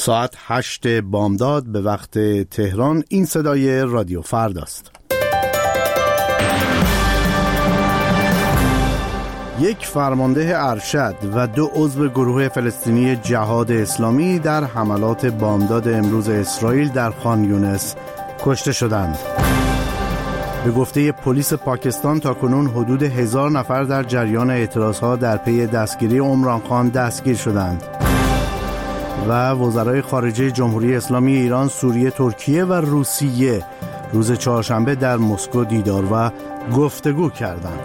ساعت 8 بامداد به وقت تهران. این صدای رادیو فرداست. یک فرمانده ارشد و 2 عضو گروه فلسطینی جهاد اسلامی در حملات بامداد امروز اسرائیل در خان یونس کشته شدند. به گفته پلیس پاکستان تاکنون حدود 1000 نفر در جریان اعتراضها در پی دستگیری عمران خان دستگیر شدند. و وزرای خارجه جمهوری اسلامی ایران، سوریه، ترکیه و روسیه روز چهارشنبه در مسکو دیدار و گفتگو کردند.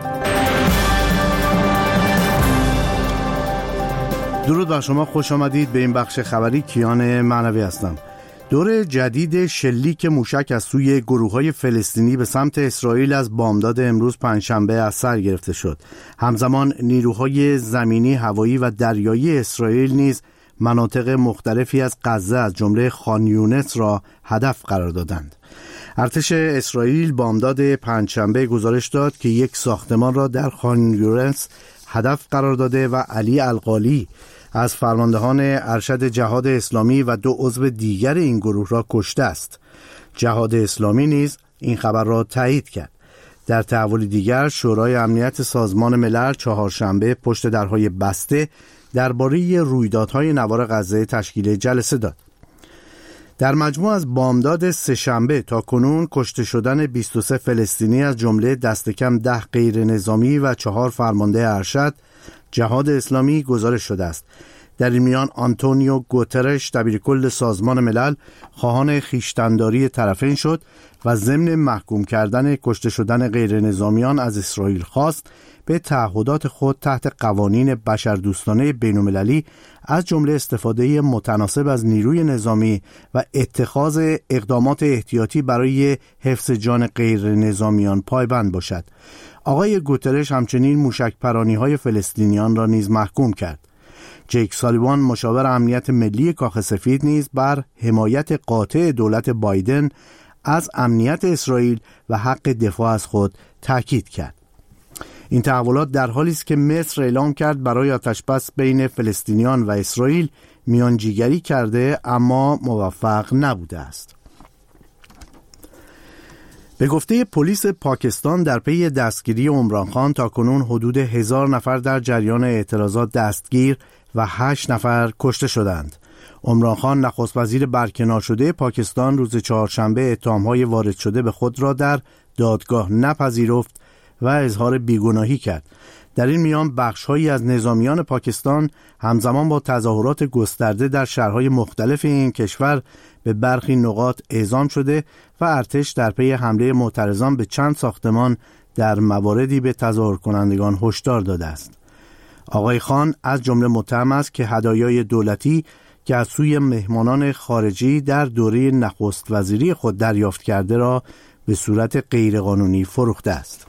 درود بر شما، خوش آمدید به این بخش خبری. کیان معنوی هستم. دور جدید شلیک موشک از سوی گروه‌های فلسطینی به سمت اسرائیل از بامداد امروز پنجشنبه از سر گرفته شد. همزمان نیروهای زمینی، هوایی و دریایی اسرائیل نیز مناطق مختلفی از غزه از جمله خان یونس را هدف قرار دادند. ارتش اسرائیل بامداد پنجشنبه گزارش داد که یک ساختمان را در خان یونس هدف قرار داده و علی القالی از فرماندهان ارشد جهاد اسلامی و 2 عضو دیگر این گروه را کشته است. جهاد اسلامی نیز این خبر را تایید کرد. در تحولی دیگر، شورای امنیت سازمان ملل چهارشنبه پشت درهای بسته درباره رویدادهای نوار غزه تشکیل جلسه داد. در مجموع از بامداد سه‌شنبه تا کنون کشته شدن 23 فلسطینی از جمله دست کم 10 غیر نظامی و 4 فرمانده ارشد جهاد اسلامی گزارش شده است. در این میان آنتونیو گوترش دبیرکل سازمان ملل خواهان خویشتن‌داری طرفین شد و ضمن محکوم کردن کشته شدن غیر نظامیان از اسرائیل خواست به تعهدات خود تحت قوانین بشردوستانه بین‌المللی از جمله استفاده متناسب از نیروی نظامی و اتخاذ اقدامات احتیاطی برای حفظ جان غیر نظامیان پایبند باشد. آقای گوترش همچنین موشک‌پرانی‌های فلسطینیان را نیز محکوم کرد. جیک سالیوان مشاور امنیت ملی کاخ سفید نیز بر حمایت قاطع دولت بایدن از امنیت اسرائیل و حق دفاع از خود تاکید کرد. این تحولات در حالی است که مصر اعلام کرد برای آتشبس بین فلسطینیان و اسرائیل میانجیگری کرده اما موفق نبوده است. به گفته پلیس پاکستان در پی دستگیری عمران خان تاکنون حدود 1000 نفر در جریان اعتراضات دستگیر و 8 نفر کشته شدند. عمران خان نخست وزیر برکنار شده پاکستان روز چهارشنبه اتهام‌های وارد شده به خود را در دادگاه نپذیرفت و اظهار بیگناهی کرد. در این میان بخش‌هایی از نظامیان پاکستان همزمان با تظاهرات گسترده در شهرهای مختلف این کشور به برخی نقاط اعزام شده و ارتش در پی حمله معترضان به چند ساختمان در مواردی به تظاهر کنندگان هشدار داده است. آقای خان از جمله متهم است که هدایای دولتی که از سوی مهمانان خارجی در دوره نخست وزیری خود دریافت کرده را به صورت غیرقانونی فروخته است.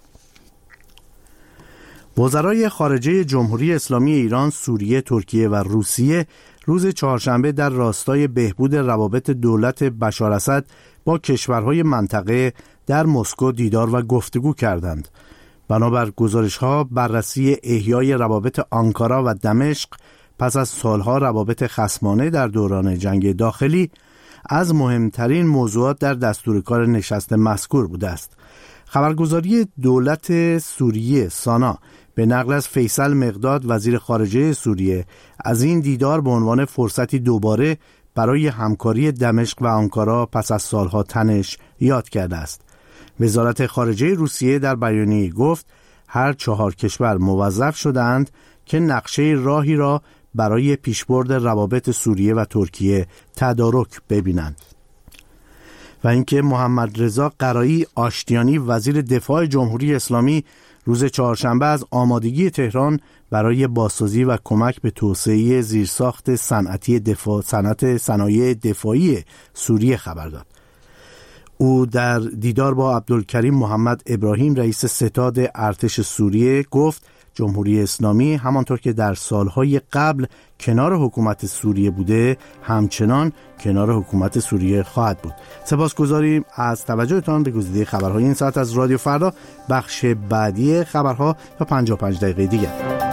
وزرای خارجه جمهوری اسلامی ایران، سوریه، ترکیه و روسیه روز چهارشنبه در راستای بهبود روابط دولت بشار اسد با کشورهای منطقه در مسکو دیدار و گفتگو کردند. بنابر گزارش‌ها، بررسی احیای روابط آنکارا و دمشق پس از سالها روابط خصمانه در دوران جنگ داخلی از مهمترین موضوعات در دستور کار نشست مذکور بوده است. خبرگزاری دولت سوریه سانا به نقل از فیصل مقداد وزیر خارجه سوریه از این دیدار به عنوان فرصتی دوباره برای همکاری دمشق و آنکارا پس از سالها تنش یاد کرده است. وزارت خارجه روسیه در بیانیه‌ای گفت هر 4 کشور موظف شدند که نقشه راهی را برای پیشبرد روابط سوریه و ترکیه تدارک ببینند. و اینکه محمد رضا قرایی آشتیانی وزیر دفاع جمهوری اسلامی روز چهارشنبه از آمادگی تهران برای بازسازی و کمک به توسعه زیرساخت صنعت صنایع دفاعی سوریه خبر داد. او در دیدار با عبدالکریم محمد ابراهیم رئیس ستاد ارتش سوریه گفت جمهوری اسلامی همانطور که در سالهای قبل کنار حکومت سوریه بوده همچنان کنار حکومت سوریه خواهد بود. سپاسگزاریم از توجهتان به گزیده خبرهای این ساعت از رادیو فردا. بخش بعدی خبرها تا 55 دقیقه دیگر.